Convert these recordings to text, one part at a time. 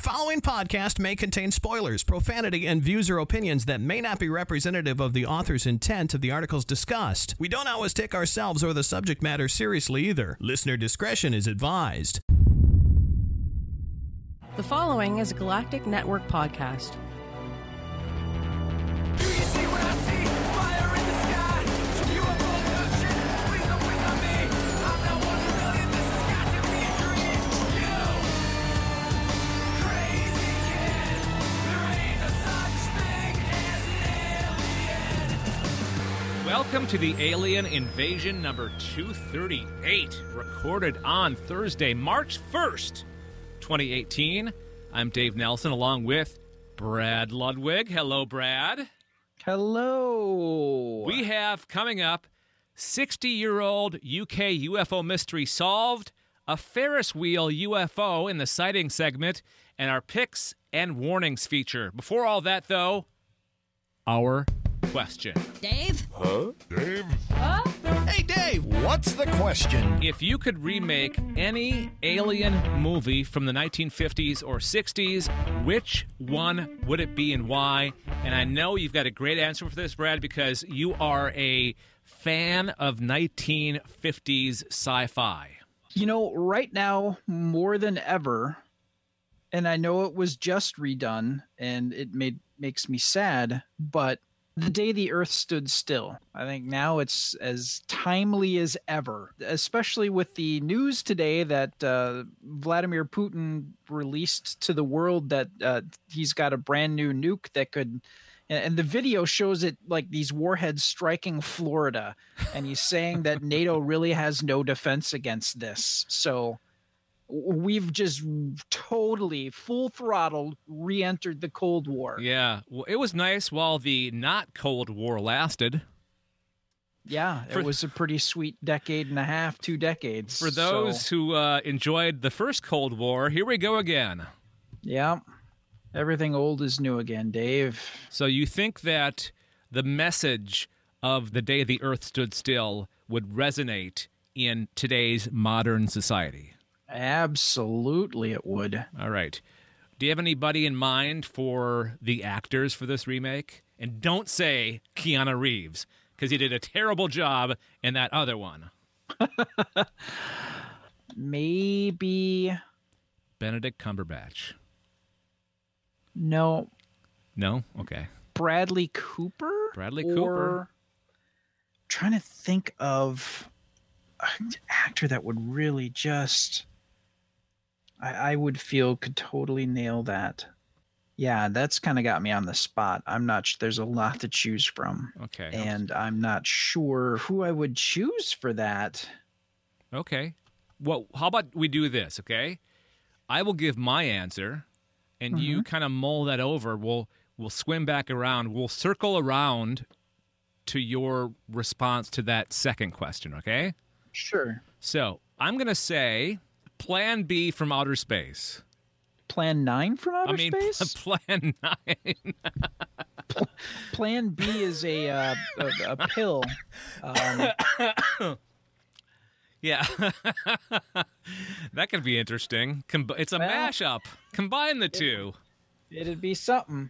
following podcast may contain spoilers, profanity, and views or opinions that may not be representative of the author's intent of the articles discussed. We don't always take ourselves or the subject matter seriously either. Listener discretion is advised. The following is a Galactic Network podcast. Do you see what I see? Fire in the sky. UFO abduction. Please don't wait on me. I'm not 1 million. This has got to be a dream. You crazy kid. There ain't no such thing as an alien. Welcome to the Alien Invasion number 238, recorded on Thursday, March 1st, 2018. I'm Dave Nelson, along with Brad Ludwig. Hello, Brad. Hello. We have coming up 60-year-old UK UFO mystery solved, a Ferris wheel UFO in the sighting segment, and our picks and warnings feature. Before all that, though, our question. Dave? Hey, Dave! What's the question? If you could remake any alien movie from the 1950s or 60s, which one would it be and why? And I know you've got a great answer for this, Brad, because you are a fan of 1950s sci-fi. You know, right now, more than ever, and I know it was just redone, and it makes me sad, but The Day the Earth Stood Still. I think now it's as timely as ever, especially with the news today that Vladimir Putin released to the world that he's got a brand new nuke that could, and the video shows it like these warheads striking Florida, and he's saying that NATO really has no defense against this. So we've just totally full throttle re-entered the Cold War. Yeah, well, it was nice while the not Cold War lasted. Yeah, it was a pretty sweet decade and a half, 2 decades. For those who enjoyed the first Cold War, here we go again. Yeah, everything old is new again, Dave. So you think that the message of The Day the Earth Stood Still would resonate in today's modern society? Absolutely it would. All right. Do you have anybody in mind for the actors for this remake? And don't say Keanu Reeves, because he did a terrible job in that other one. Maybe. Benedict Cumberbatch. No. No? Okay. Bradley Cooper? Bradley Or Cooper. Trying to think of an actor that would really just... I would feel could totally nail that. Yeah, that's kind of got me on the spot. I'm not there's a lot to choose from. Okay. And I'm not sure who I would choose for that. Okay. Well, how about we do this, okay? I will give my answer, and you kind of mull that over. We'll swim back around. We'll circle around to your response to that second question, okay? Sure. So, I'm going to say Plan B from Outer Space. Plan 9 from outer space? Plan 9. Plan B is a pill. Yeah. That could be interesting. It's a mashup. Combine the two. It'd be something.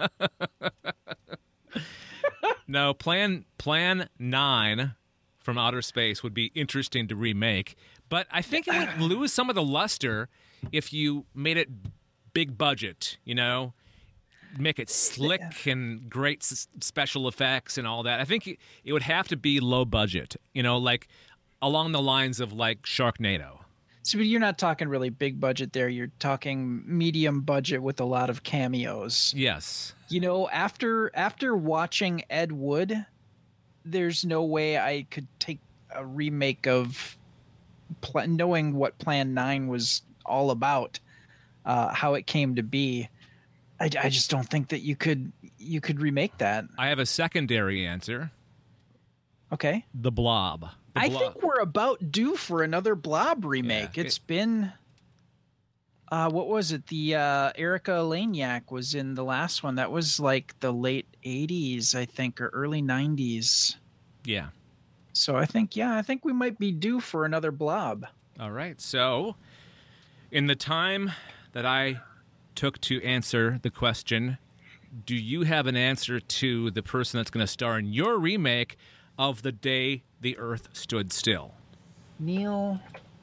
No, Plan 9 from Outer Space would be interesting to remake, but I think it would lose some of the luster if you made it big budget, you know? Make it slick and great special effects and all that. I think it would have to be low budget, you know, like along the lines of like Sharknado. So you're not talking really big budget there. You're talking medium budget with a lot of cameos. Yes. You know, after watching Ed Wood, there's no way I could take a remake of knowing what Plan 9 was all about, how it came to be. I just don't think that you could remake that. I have a secondary answer. Okay. The Blob. I think we're about due for another Blob remake. Yeah, It's been... what was it? The Erica Laniak was in the last one. That was like the late 80s, I think, or early 90s. Yeah. So I think we might be due for another Blob. All right. So, in the time that I took to answer the question, do you have an answer to the person that's going to star in your remake of The Day the Earth Stood Still? Neil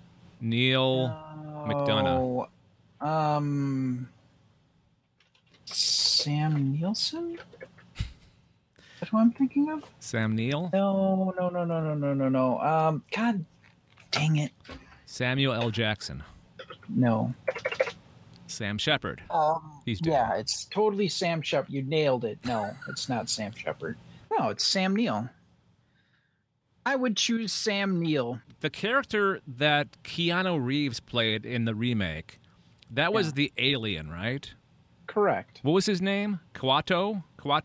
McDonough. Sam Nielsen? That's who I'm thinking of? Sam Neill? No. God dang it. Samuel L. Jackson. No. Sam Shepard. He's dead. Yeah, it's totally Sam Shepard. You nailed it. No, it's not Sam Shepard. No, it's Sam Neill. I would choose Sam Neill. The character that Keanu Reeves played in the remake, that was the alien, right? Correct. What was his name? Kawato?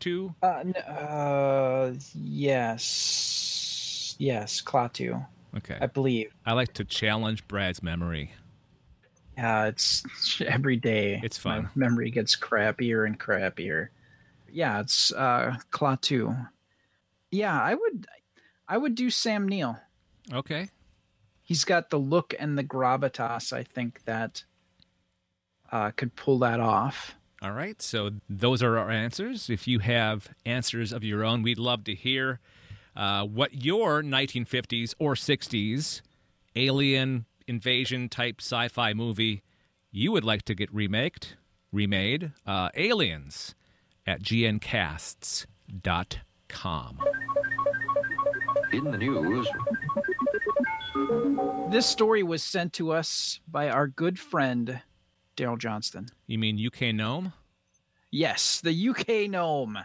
Yes, Klaatu, Okay. I believe. I like to challenge Brad's memory. It's every day. It's fun. My memory gets crappier and crappier. Yeah, it's Klaatu. Yeah, I would do Sam Neill. Okay. He's got the look and the gravitas, I think, that could pull that off. All right. So those are our answers. If you have answers of your own, we'd love to hear what your 1950s or 60s alien invasion type sci-fi movie you would like to get remade. Aliens at gncasts.com. In the news, This story was sent to us by our good friend, Daryl Johnston. You mean UK Gnome? Yes, the UK Gnome.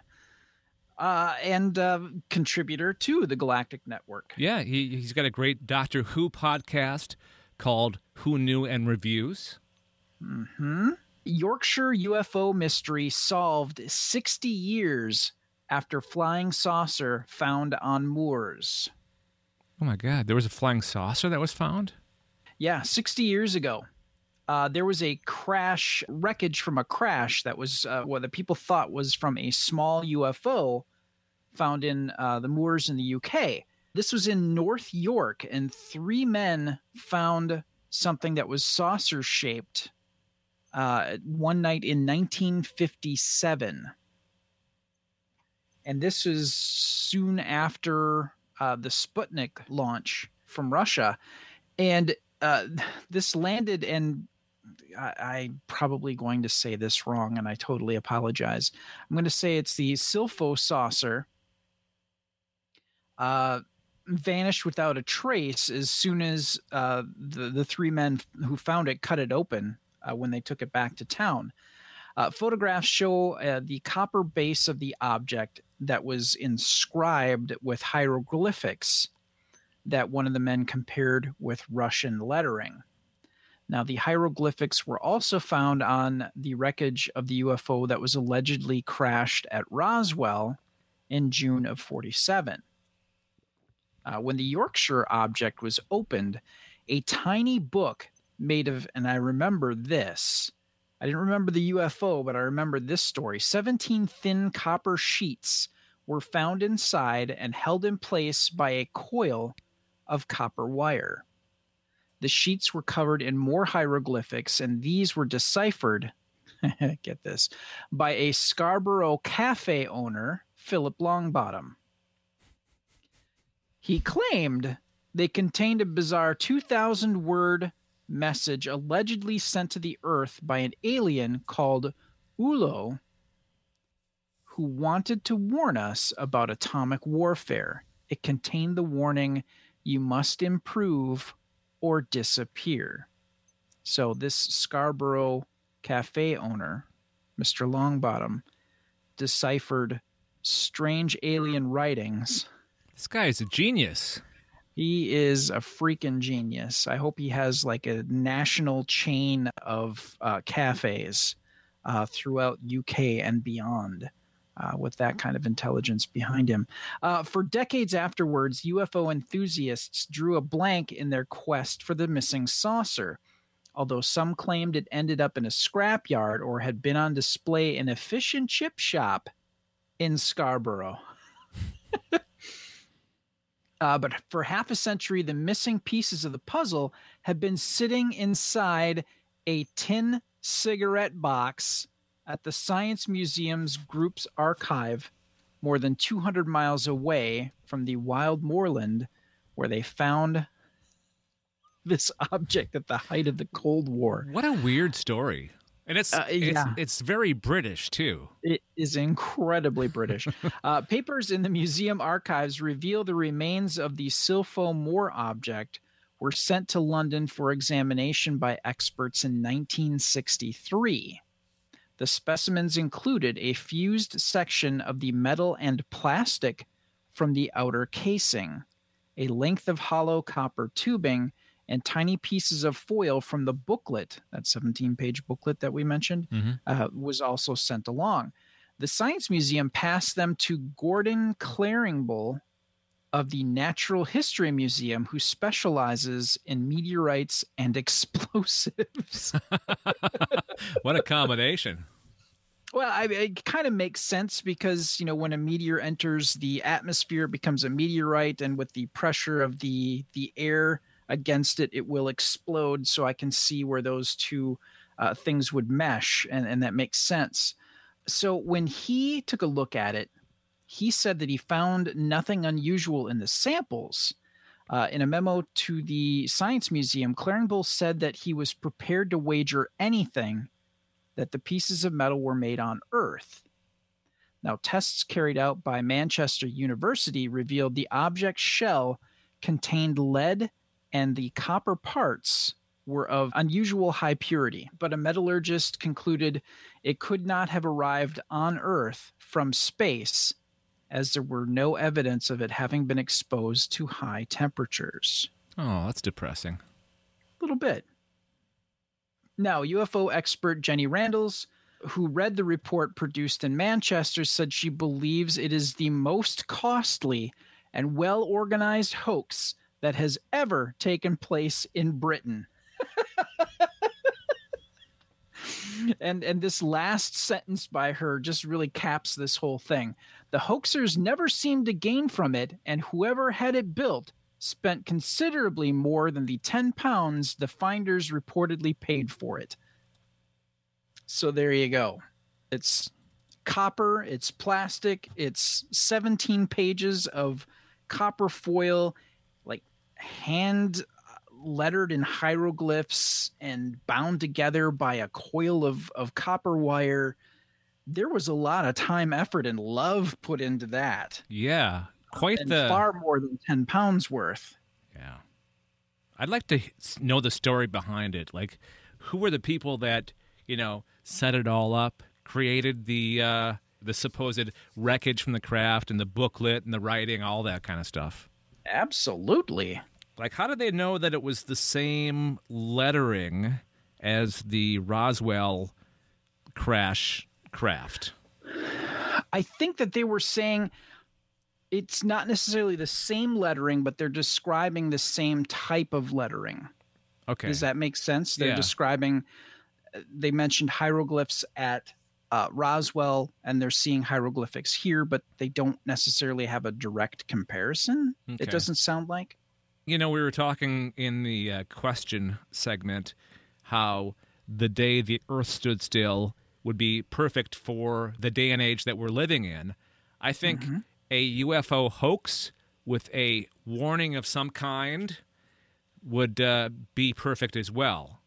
And contributor to the Galactic Network. Yeah, he's got a great Doctor Who podcast called Who Knew and Reviews. Yorkshire UFO mystery solved 60 years after flying saucer found on moors. Oh my God, there was a flying saucer that was found? Yeah, 60 years ago. There was a wreckage from a crash that was what the people thought was from a small UFO found in the moors in the UK. This was in North York, and 3 men found something that was saucer-shaped one night in 1957. And this was soon after the Sputnik launch from Russia. And this landed, and I'm probably going to say this wrong, and I totally apologize. I'm going to say it's the Silpho saucer. Vanished without a trace as soon as the 3 men who found it cut it open when they took it back to town. Photographs show the copper base of the object that was inscribed with hieroglyphics that one of the men compared with Russian lettering. Now, the hieroglyphics were also found on the wreckage of the UFO that was allegedly crashed at Roswell in June of 1947. When the Yorkshire object was opened, a tiny book made of, and I remember this, I didn't remember the UFO, but I remember this story. 17 thin copper sheets were found inside and held in place by a coil of copper wire. The sheets were covered in more hieroglyphics, and these were deciphered, get this, by a Scarborough cafe owner, Philip Longbottom. He claimed they contained a bizarre 2,000-word message allegedly sent to the Earth by an alien called Ulo, who wanted to warn us about atomic warfare. It contained the warning, "You must improve or disappear." So this Scarborough cafe owner, Mr. Longbottom, deciphered strange alien writings. This guy is a genius. He is a freaking genius. I hope he has like a national chain of cafes throughout UK and beyond with that kind of intelligence behind him. For decades afterwards, UFO enthusiasts drew a blank in their quest for the missing saucer, although some claimed it ended up in a scrapyard or had been on display in a fish and chip shop in Scarborough. But for half a century, the missing pieces of the puzzle have been sitting inside a tin cigarette box at the Science Museum's group's archive, more than 200 miles away from the wild moorland where they found this object at the height of the Cold War. What a weird story. And Yeah. it's very British, too. It is incredibly British. Papers in the museum archives reveal the remains of the Silpho Moor object were sent to London for examination by experts in 1963. The specimens included a fused section of the metal and plastic from the outer casing, a length of hollow copper tubing, and tiny pieces of foil from the booklet, that 17-page booklet that we mentioned, was also sent along. The Science Museum passed them to Gordon Claringbull of the Natural History Museum, who specializes in meteorites and explosives. What a combination. Well, it kind of makes sense because, when a meteor enters the atmosphere, it becomes a meteorite, and with the pressure of the air against it, it will explode. So I can see where those two things would mesh, and that makes sense. So when he took a look at it, he said that he found nothing unusual in the samples. In a memo to the Science Museum, Claringbull said that he was prepared to wager anything that the pieces of metal were made on Earth. Now, tests carried out by Manchester University revealed the object's shell contained lead, and the copper parts were of unusual high purity, but a metallurgist concluded it could not have arrived on Earth from space, as there were no evidence of it having been exposed to high temperatures. Oh, that's depressing. A little bit. Now, UFO expert Jenny Randalls, who read the report produced in Manchester, said she believes it is the most costly and well-organized hoax that has ever taken place in Britain. and this last sentence by her just really caps this whole thing. The hoaxers never seemed to gain from it, and whoever had it built spent considerably more than the £10 the finders reportedly paid for it. So there you go. It's copper, it's plastic, it's 17 pages of copper foil, like hand lettered in hieroglyphs and bound together by a coil of copper wire. There was a lot of time, effort, and love put into that. Yeah, quite And the far more than £10 worth. Yeah. I'd like to know the story behind it. Like, who were the people that, set it all up, created the supposed wreckage from the craft and the booklet and the writing, all that kind of stuff? Absolutely. Like, how did they know that it was the same lettering as the Roswell crash craft? I think that they were saying it's not necessarily the same lettering, but they're describing the same type of lettering. Okay. Does that make sense? They're Yeah. describing, they mentioned hieroglyphs at Roswell, and they're seeing hieroglyphics here, but they don't necessarily have a direct comparison. Okay. It doesn't sound like. We were talking in the question segment how the day the Earth stood still would be perfect for the day and age that we're living in. I think a UFO hoax with a warning of some kind would be perfect as well.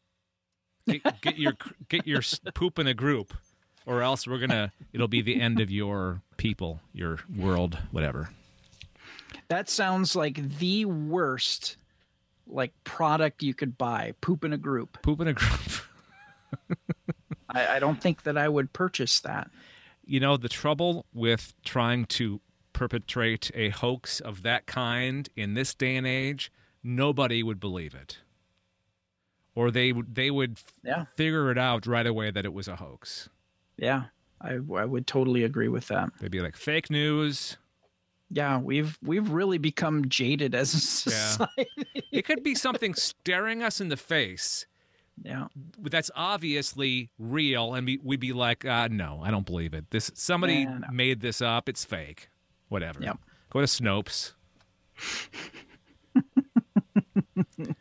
Get your poop in a group, or else it'll be the end of your people, your world, whatever. That sounds like the worst product you could buy. Poop in a group. Poop in a group. I don't think that I would purchase that. The trouble with trying to perpetrate a hoax of that kind in this day and age, nobody would believe it. Or they would figure it out right away that it was a hoax. Yeah, I would totally agree with that. They'd be like, fake news. Yeah, we've really become jaded as a society. It could be something staring us in the face. Yeah. That's obviously real, and we'd be like, no, I don't believe it. Somebody made this up. It's fake. Whatever. Yep. Go to Snopes.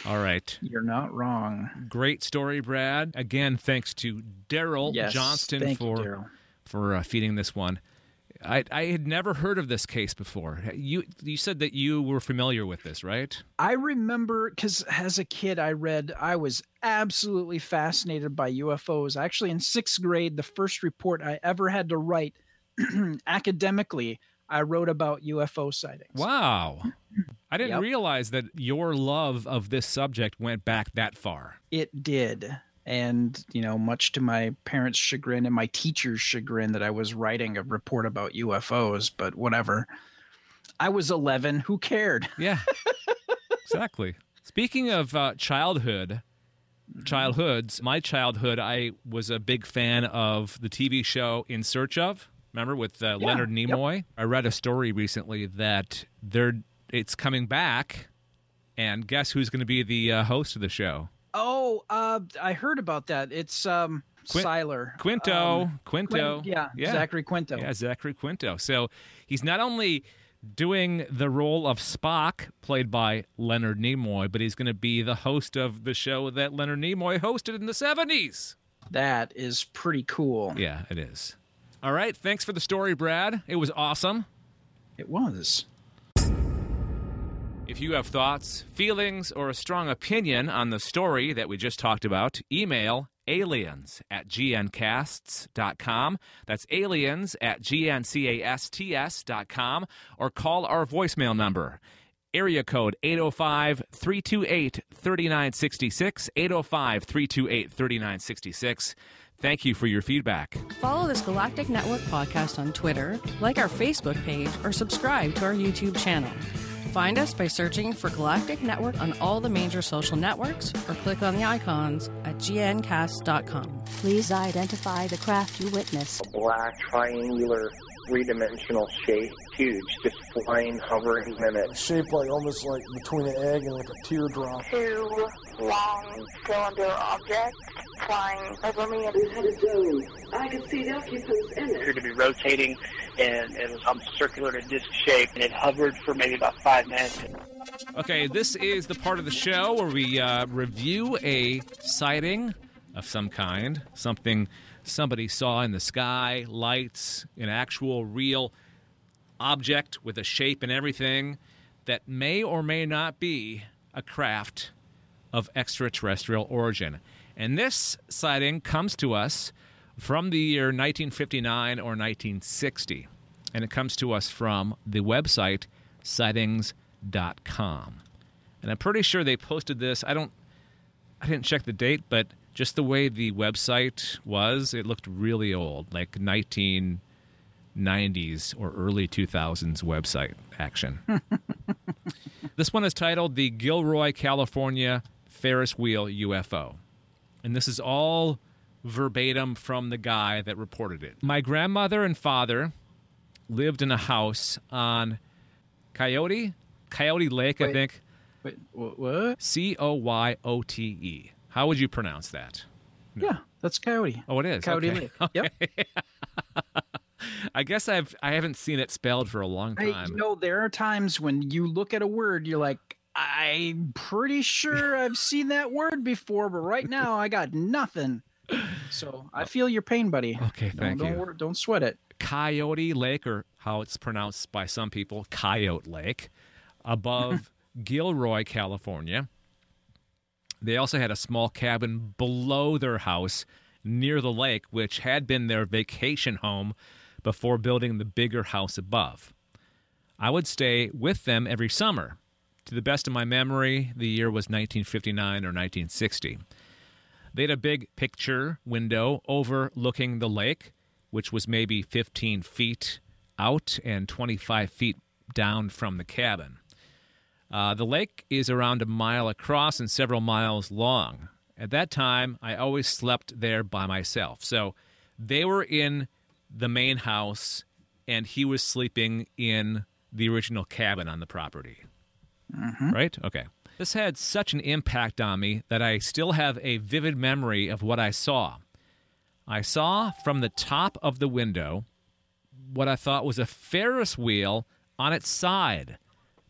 All right. You're not wrong. Great story, Brad. Again, thanks to Daryl Yes, Johnston thank you, for Daryl. feeding this one. I had never heard of this case before. You said that you were familiar with this, right? I remember because as a kid, I was absolutely fascinated by UFOs. Actually, in 6th grade, the first report I ever had to write academically, I wrote about UFO sightings. Wow. I didn't Yep. realize that your love of this subject went back that far. It did. And, much to my parents' chagrin and my teacher's chagrin that I was writing a report about UFOs, but whatever. I was 11. Who cared? Yeah, exactly. Speaking of childhoods, my childhood, I was a big fan of the TV show In Search Of. Remember with Leonard Nimoy? Yep. I read a story recently that it's coming back, and guess who's going to be the host of the show? Oh, I heard about that. It's Siler. Quinto. Zachary Quinto. Yeah, Zachary Quinto. So he's not only doing the role of Spock, played by Leonard Nimoy, but he's going to be the host of the show that Leonard Nimoy hosted in the 70s. That is pretty cool. Yeah, it is. All right, thanks for the story, Brad. It was awesome. It was. If you have thoughts, feelings, or a strong opinion on the story that we just talked about, email aliens@gncasts.com. That's aliens@gncasts.com, or call our voicemail number, area code 805-328-3966, 805-328-3966. Thank you for your feedback. Follow this Galactic Network podcast on Twitter, like our Facebook page, or subscribe to our YouTube channel. Find us by searching for Galactic Network on all the major social networks, or click on the icons at gncast.com. Please identify the craft you witnessed. A black, triangular, three-dimensional shape, huge, just flying, hovering minutes. Shaped almost like between an egg and like a teardrop. 2 long cylinder objects flying over me. We had a dome. I could see the occupants in it. It appeared to be rotating, and it was circular to disc shape, and it hovered for maybe about 5 minutes. Okay, this is the part of the show where we review a sighting of some kind, something somebody saw in the sky, lights, an actual real object with a shape and everything that may or may not be a craft of extraterrestrial origin. And this sighting comes to us from the year 1959 or 1960. And it comes to us from the website sightings.com. And I'm pretty sure they posted this. I didn't check the date, but just the way the website was, it looked really old, like 1990s or early 2000s website action. This one is titled The Gilroy, California Ferris Wheel UFO. And this is all verbatim from the guy that reported it. My grandmother and father lived in a house on Coyote Lake, I think. Wait, what? Coyote. How would you pronounce that? Yeah, that's Coyote. Oh, it is? Coyote Okay. Lake. Okay. Yep. I guess I haven't seen it spelled for a long time. There are times when you look at a word, you're like, I'm pretty sure I've seen that word before, but right now I got nothing. So I feel your pain, buddy. Okay, thank you. Don't sweat it. Coyote Lake, or how it's pronounced by some people, Coyote Lake, above Gilroy, California. They also had a small cabin below their house near the lake, which had been their vacation home before building the bigger house above. I would stay with them every summer. To the best of my memory, the year was 1959 or 1960. They had a big picture window overlooking the lake, which was maybe 15 feet out and 25 feet down from the cabin. The lake is around a mile across and several miles long. At that time, I always slept there by myself. So they were in the main house, and he was sleeping in the original cabin on the property. Mm-hmm. Right? Okay. This had such an impact on me that I still have a vivid memory of what I saw. I saw from the top of the window what I thought was a Ferris wheel on its side,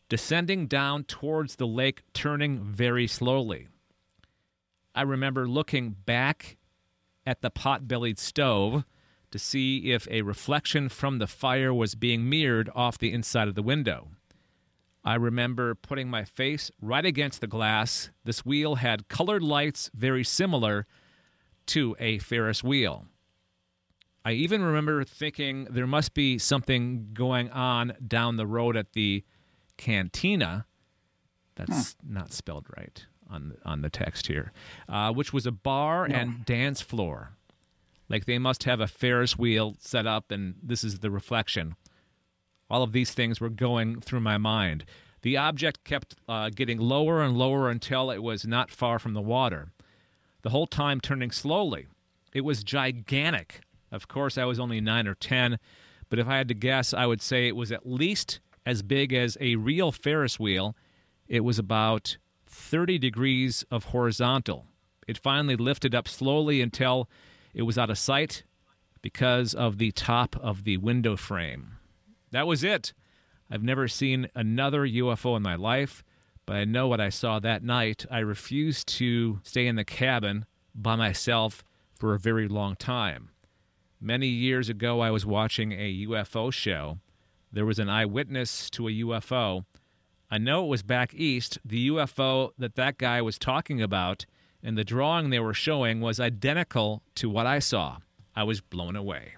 descending down towards the lake, turning very slowly. I remember looking back at the pot-bellied stove to see if a reflection from the fire was being mirrored off the inside of the window. I remember putting my face right against the glass. This wheel had colored lights very similar to a Ferris wheel. I even remember thinking there must be something going on down the road at the cantina. That's not spelled right on the text here, which was a bar and dance floor. Like they must have a Ferris wheel set up, and this is the reflection. All of these things were going through my mind. The object kept getting lower and lower until it was not far from the water, the whole time turning slowly. It was gigantic. Of course, I was only 9 or 10, but if I had to guess, I would say it was at least as big as a real Ferris wheel. It was about 30 degrees of horizontal. It finally lifted up slowly until it was out of sight because of the top of the window frame. That was it. I've never seen another UFO in my life, but I know what I saw that night. I refused to stay in the cabin by myself for a very long time. Many years ago, I was watching a UFO show. There was an eyewitness to a UFO. I know it was back east. The UFO that guy was talking about and the drawing they were showing was identical to what I saw. I was blown away.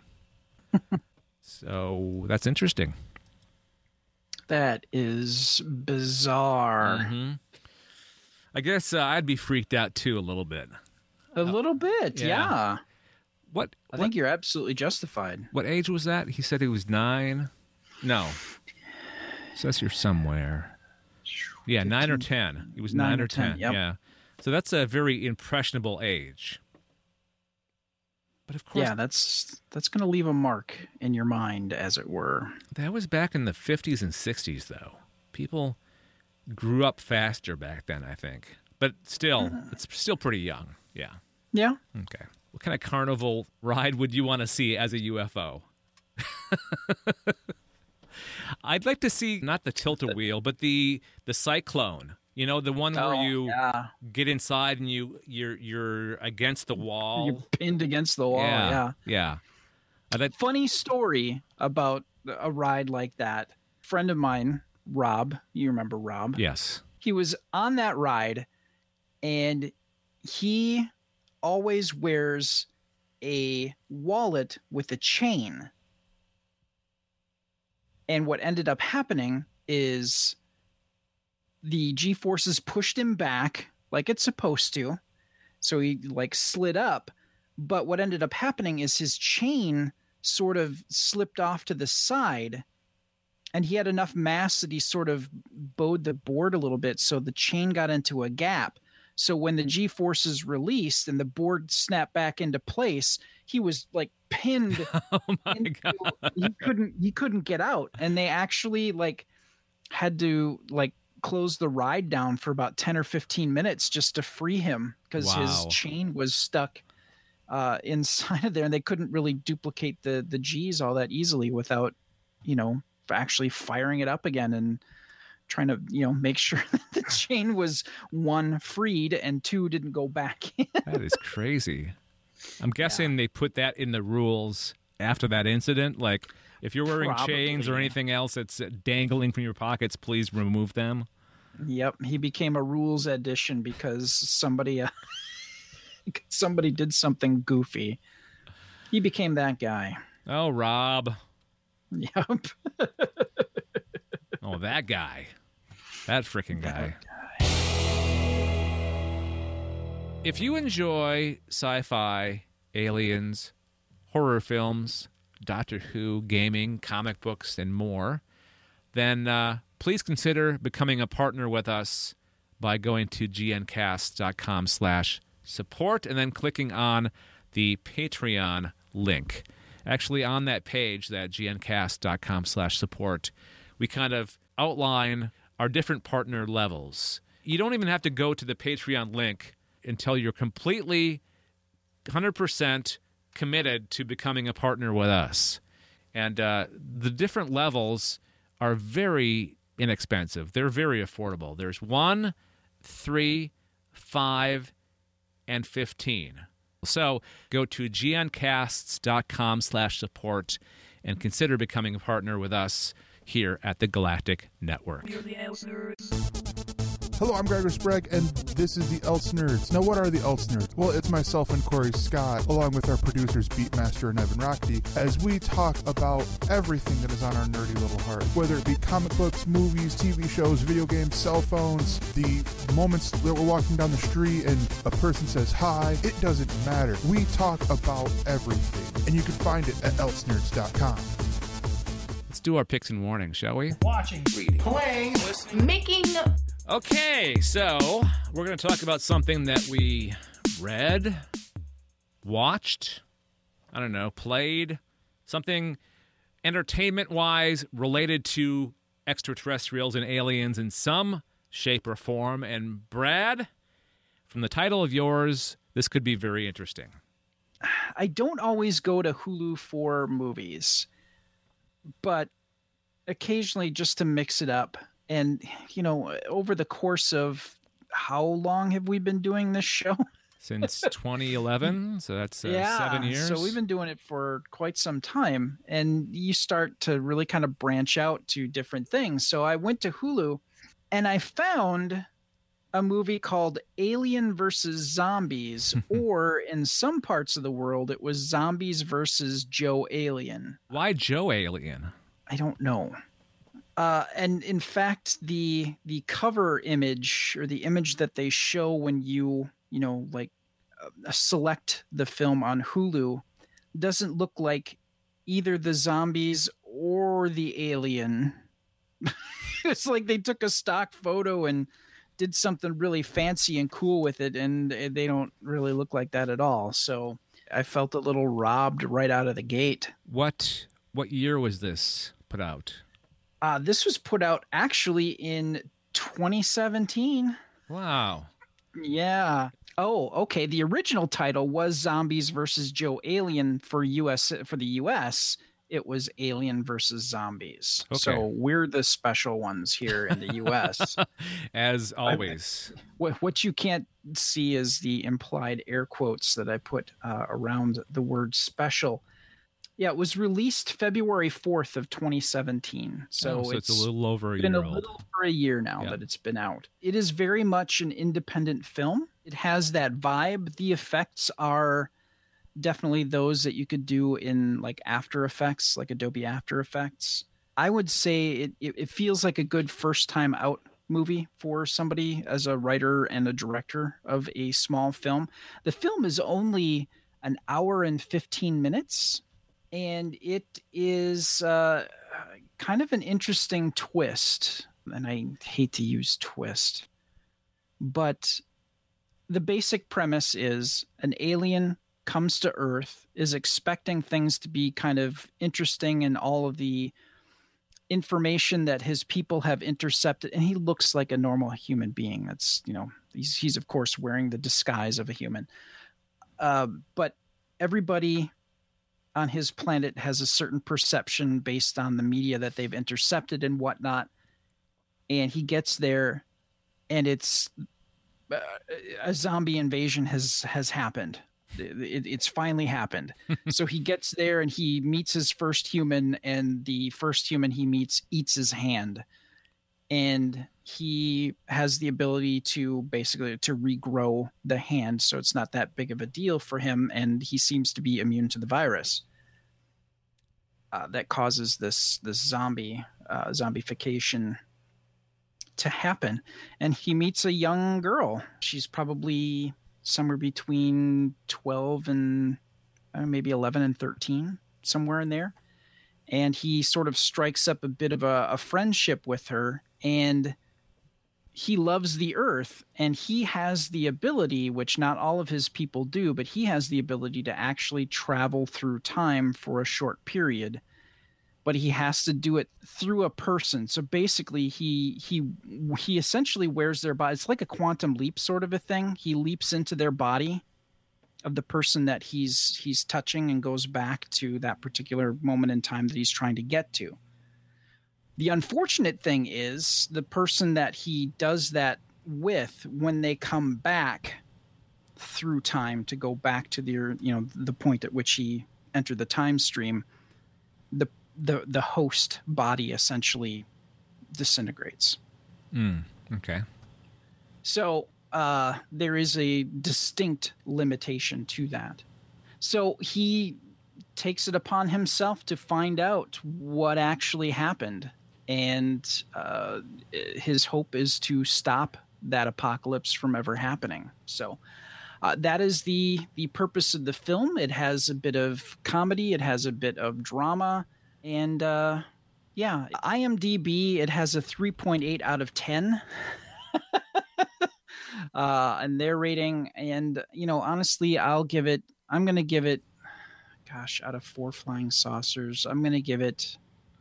So that's interesting. That is bizarre. Mm-hmm. I guess I'd be freaked out too a little bit. A little bit, yeah. I think you're absolutely justified. What age was that? He said he was 9. No. It says here somewhere. Yeah, 15, 9 or 10. He was 9 or 10. Yep. Yeah. So that's a very impressionable age. But of course, yeah, that's going to leave a mark in your mind, as it were. That was back in the 50s and 60s, though. People grew up faster back then, I think. But still, it's still pretty young. Yeah. Yeah. Okay. What kind of carnival ride would you want to see as a UFO? I'd like to see not the tilt-a-wheel, but the cyclone. You know, the one where you get inside and you're against the wall. You're pinned against the wall. Yeah. Funny story about a ride like that. A friend of mine, Rob, you remember Rob? Yes. He was on that ride, and he always wears a wallet with a chain. And what ended up happening is the G-forces pushed him back like it's supposed to. So he slid up. But what ended up happening is his chain sort of slipped off to the side, and he had enough mass that he sort of bowed the board a little bit. So the chain got into a gap. So when the G-forces released and the board snapped back into place, he was pinned. Oh my God. He couldn't get out. And they actually had to close the ride down for about 10 or 15 minutes just to free him, because his chain was stuck inside of there, and they couldn't really duplicate the G's all that easily without, actually firing it up again and trying to, make sure that the chain was, 1, freed, and 2, didn't go back in. That is crazy. I'm guessing they put that in the rules after that incident. Like, if you're wearing chains or anything else that's dangling from your pockets, please remove them. Yep. He became a rules addition because somebody did something goofy. He became that guy. Oh, Rob. Yep. Oh, that guy. That freaking guy. If you enjoy sci-fi, aliens, horror films, Doctor Who, gaming, comic books, and more, then please consider becoming a partner with us by going to gncast.com/support and then clicking on the Patreon link. Actually, on that page, that gncast.com/support, we kind of outline our different partner levels. You don't even have to go to the Patreon link until you're completely 100% committed to becoming a partner with us. And the different levels are very inexpensive. They're very affordable. There's 1, 3, 5, and 15. So go to gncasts.com/support and consider becoming a partner with us here at the Galactic Network. Hello, I'm Gregor Sprague, and this is the Elts Nerds. Now, what are the Elts Nerds? Well, it's myself and Corey Scott, along with our producers Beatmaster and Evan Rockety, as we talk about everything that is on our nerdy little heart, whether it be comic books, movies, TV shows, video games, cell phones, the moments that we're walking down the street and a person says hi. It doesn't matter. We talk about everything, and you can find it at eltsnerds.com. Let's do our picks and warnings, shall we? Watching, reading, playing, listening, making. Okay, so we're going to talk about something that we read, watched, I don't know, played, something entertainment-wise related to extraterrestrials and aliens in some shape or form. And Brad, from the title of yours, this could be very interesting. I don't always go to Hulu for movies, but occasionally just to mix it up. And, you know, over the course of how long have we been doing this show? Since 2011, so that's 7 years. So we've been doing it for quite some time, and you start to really kind of branch out to different things. So I went to Hulu, and I found a movie called Alien versus Zombies, or in some parts of the world, it was Zombies versus Joe Alien. Why Joe Alien? I don't know. And in fact, the cover image, or the image that they show when you select the film on Hulu, doesn't look like either the zombies or the alien. It's like they took a stock photo and did something really fancy and cool with it, and they don't really look like that at all. So I felt a little robbed right out of the gate. What year was this put out? This was put out actually in 2017. Wow. Yeah. Oh, okay. The original title was Zombies versus Joe Alien for the US. It was Alien versus Zombies. Okay. So we're the special ones here in the US. As always. What you can't see is the implied air quotes that I put around the word special. Yeah, it was released February 4th of 2017. So it's a little over a year old. It's been a little over a year now that it's been out. It is very much an independent film. It has that vibe. The effects are definitely those that you could do in like After Effects, like Adobe After Effects. I would say it feels like a good first time out movie for somebody as a writer and a director of a small film. The film is only an hour and 15 minutes. And it is kind of an interesting twist. And I hate to use twist. But the basic premise is an alien comes to Earth, is expecting things to be kind of interesting and all of the information that his people have intercepted. And he looks like a normal human being. That's, he's of course wearing the disguise of a human. But everybody on his planet has a certain perception based on the media that they've intercepted and whatnot. And he gets there, and it's a zombie invasion has happened. It's finally happened. So he gets there and he meets his first human, and the first human he meets eats his hand. And he has the ability to basically to regrow the hand, so it's not that big of a deal for him, and he seems to be immune to the virus that causes this zombification to happen. And he meets a young girl. She's probably somewhere between 12 and maybe 11 and 13, somewhere in there. And he sort of strikes up a bit of a friendship with her, and he loves the Earth, and he has the ability, which not all of his people do, but he has the ability to actually travel through time for a short period. But he has to do it through a person. So basically, he essentially wears their body. It's like a quantum leap sort of a thing. He leaps into their body of the person that he's touching and goes back to that particular moment in time that he's trying to get to. The unfortunate thing is the person that he does that with, when they come back through time to go back to the point at which he entered the time stream, the host body essentially disintegrates. Okay. So there is a distinct limitation to that. So he takes it upon himself to find out what actually happened. And his hope is to stop that apocalypse from ever happening. So that is the purpose of the film. It has a bit of comedy. It has a bit of drama. And IMDb, it has a 3.8 out of 10. And their rating. And, honestly, I'm going to give it, out of 4 flying saucers, I'm going to give it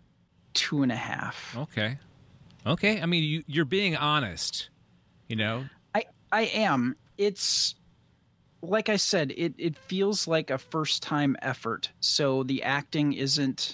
2.5. Okay. I mean, you're being honest, I am. It's like I said, it feels like a first-time effort. So the acting isn't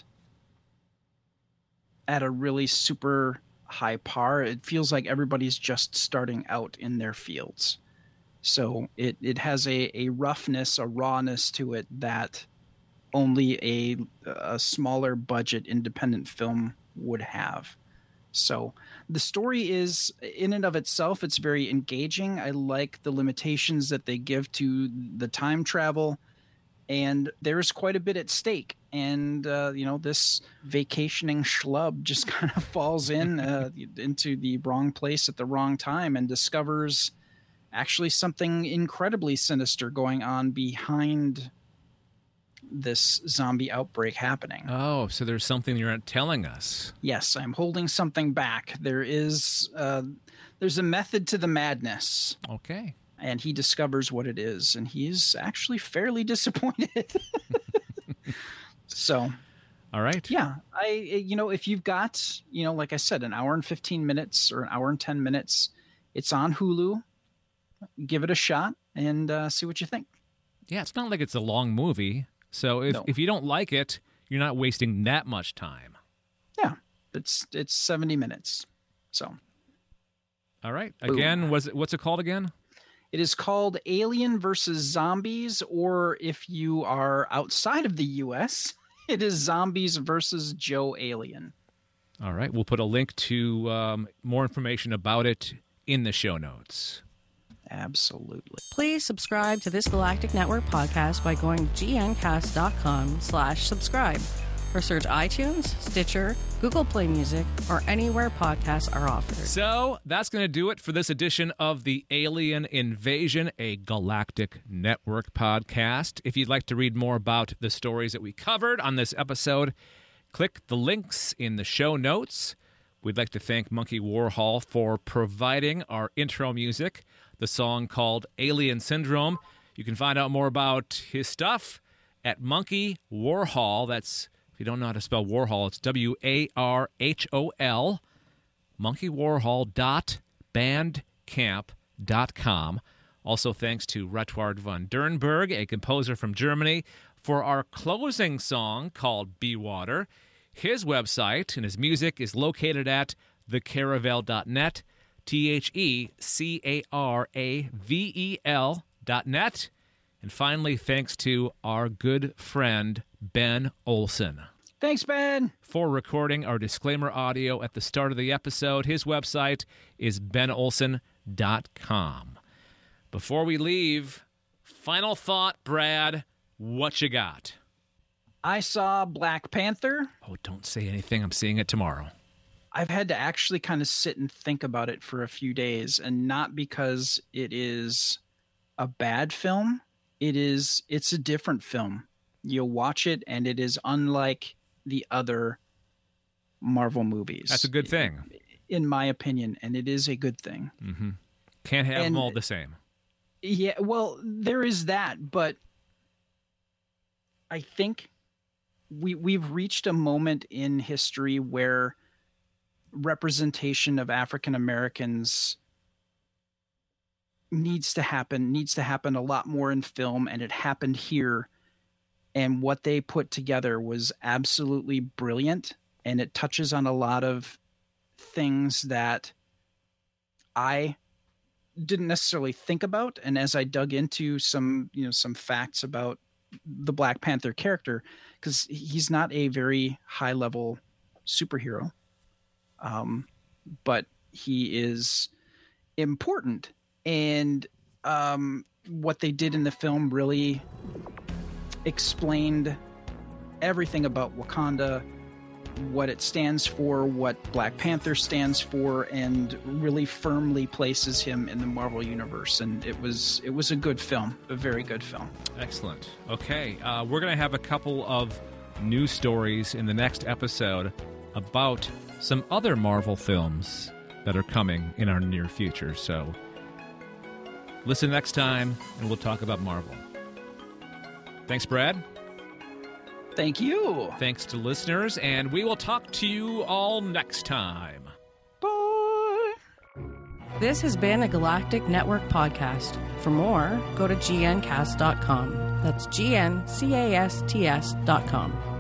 at a really super high par. It feels like everybody's just starting out in their fields. So it has a roughness, a rawness to it that only a smaller budget independent film would have. So the story is, in and of itself, it's very engaging. I like the limitations that they give to the time travel, and there's quite a bit at stake. And, this vacationing schlub just kind of falls into the wrong place at the wrong time and discovers actually something incredibly sinister going on behind this zombie outbreak happening. Oh, so there's something you're not telling us. Yes, I'm holding something back. There's a method to the madness. Okay. And he discovers what it is, and he's actually fairly disappointed. So, all right. Yeah, if you've got, like I said, an hour and 15 minutes or an hour and 10 minutes, it's on Hulu. Give it a shot and see what you think. Yeah, it's not like it's a long movie. So if you don't like it, you're not wasting that much time. Yeah, it's 70 minutes. So, all right. Again, what's it called again? It is called Alien versus Zombies, or if you are outside of the U.S., it is Zombies versus Joe Alien. All right. We'll put a link to more information about it in the show notes. Absolutely. Please subscribe to this Galactic Network podcast by going to gncast.com/subscribe or search iTunes, Stitcher, Google Play Music, or anywhere podcasts are offered. So that's going to do it for this edition of the Alien Invasion, a Galactic Network podcast. If you'd like to read more about the stories that we covered on this episode, click the links in the show notes. We'd like to thank Monkey Warhol for providing our intro music, the song called Alien Syndrome. You can find out more about his stuff at Monkey Warhol. That's, if you don't know how to spell Warhol, it's WARHOL, monkeywarhol.bandcamp.com. Also thanks to Ruttward von Dernberg, a composer from Germany, for our closing song called Be Water. His website and his music is located at thecaravel.net, TheCaravel.net. And finally, thanks to our good friend, Ben Olson. Thanks, Ben. For recording our disclaimer audio at the start of the episode. His website is benolson.com. Before we leave, final thought, Brad, what you got? I saw Black Panther. Oh, don't say anything. I'm seeing it tomorrow. I've had to actually kind of sit and think about it for a few days, and not because it is a bad film. It's a different film. You'll watch it, and it is unlike the other Marvel movies. That's a good thing. In my opinion, and it is a good thing. Mm-hmm. Can't have them all the same. Yeah, well, there is that, but I think we've reached a moment in history where representation of African Americans needs to happen a lot more in film, and it happened here. And what they put together was absolutely brilliant, and it touches on a lot of things that I didn't necessarily think about. And as I dug into some facts about the Black Panther character, because he's not a very high level superhero, but he is important. And what they did in the film really explained everything about Wakanda, what it stands for, what Black Panther stands for, and really firmly places him in the Marvel Universe. And it was a good film, a very good film. Excellent. Okay, we're going to have a couple of news stories in the next episode about some other Marvel films that are coming in our near future. So listen next time, and we'll talk about Marvel. Thanks, Brad. Thank you. Thanks to listeners, and we will talk to you all next time. Bye. This has been a Galactic Network podcast. For more, go to gncast.com. That's GNCASTS.com.